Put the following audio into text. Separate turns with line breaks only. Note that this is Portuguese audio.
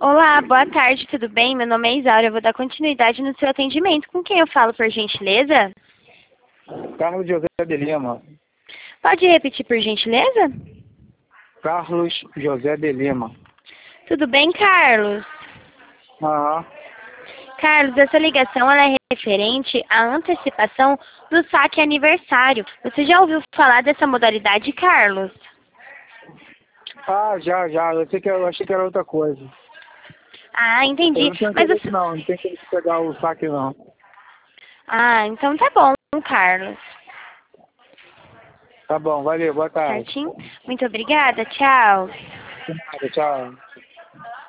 Olá, boa tarde, tudo bem? Meu nome é Isaura, eu vou dar continuidade no seu atendimento. Com quem eu falo, por gentileza?
Carlos José de Lima.
Pode repetir, por gentileza?
Carlos José de Lima.
Tudo bem, Carlos?
Aham.
Carlos, essa ligação ela é referente à antecipação do saque aniversário. Você já ouviu falar dessa modalidade, Carlos?
Ah, já. Eu achei que era outra coisa.
Ah,
Eu
entendi.
não tenho
Mas
interesse não tenho interesse em pegar o saque não.
Ah, então tá bom, Carlos.
Tá bom, valeu, boa tarde.
Certinho? Muito obrigada, tchau.
Tchau.